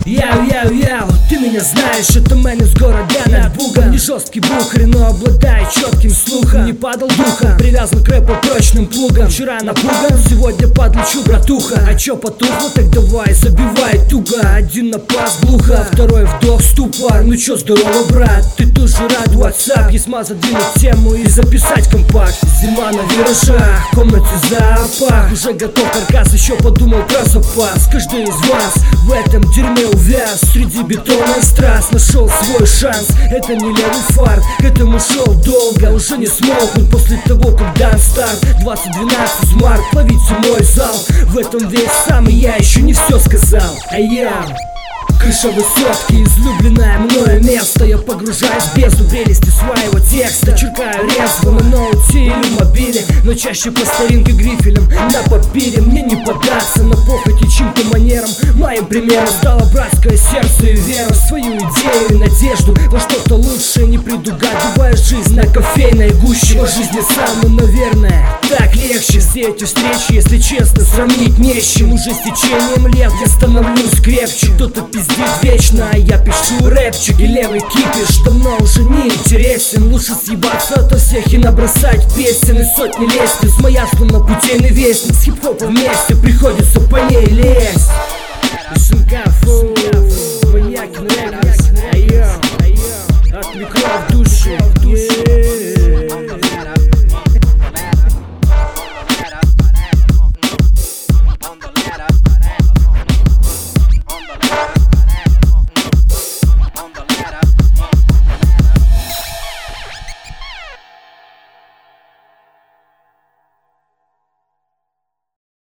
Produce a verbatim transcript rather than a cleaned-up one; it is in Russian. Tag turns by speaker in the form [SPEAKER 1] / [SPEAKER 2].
[SPEAKER 1] Яу-яу-яу, ты меня знаешь, это Мэнни с города над Бугом. Не жесткий бухарь, но обладаю четким слухом. Не падал духом, привязан к рэпу прочным плугом. Вчера напуган, сегодня подлечу, братуха. А чё потухло, так давай, забивай туго. Один напас глухо, второй вдох ступор. Ну чё, здорово, брат, ты тоже рад? WhatsApp, есть ма задвинуть тему и записать компакт. Зима на виражах, в комнате зоопарк. Уже готов каркас, еще подумал про запас. Каждый из вас в этом дерьме увяз. Среди бетона и страз нашел свой шанс. Это не левый фарт, к этому шел долго. Уже не смолкнуть после того, как дан старт. Двадцать двенадцать март, ловите мой зал. В этом весь сам, и я еще не все сказал. А я... Крыша высотки, излюбленное мною место. Я погружаюсь в бездну прелести своего текста. Черкаю резво на ноуте или мобиле, но чаще по старинке грифелем на папире. Мне не поддаться на похоти чьим-то манерам. Моим примером стало братское сердце и вера в свою идею и надежду во что-то лучшее, не предугадывая жизнь на кофейной гуще. По жизни самому, наверное, так легче. Все эти встречи, если честно, сравнить не с чем. Уже с течением лет я становлюсь крепче. Кто-то пиздит вечно, а я пишу рэпчик. И левый кипиш давно уже не интересен. Лучше съебаться ото всех и набросать песен. И сотни лестниц, моя словно путейный вестник. С хип-хопом вместе приходится по ней лезть. Сынка, фу.